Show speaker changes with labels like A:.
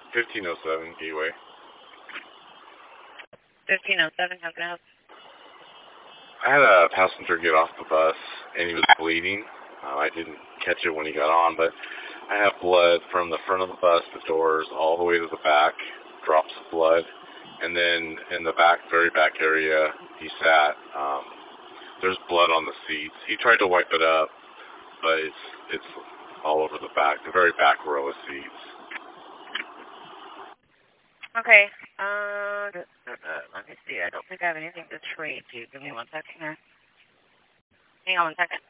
A: 1507 Gateway.
B: 1507, how can I help?
A: I had a passenger get off the bus, and he was bleeding. I didn't catch it when he got on, but I have blood from the front of the bus, the doors, all the way to the back, drops of blood. And then in the back, very back area he sat, there's blood on the seats. He tried to wipe it up, but it's all over the back, the very back row of seats.
B: Okay, let me see. I don't think I have anything to trade you. Give me 1 second here. Hang on 1 second.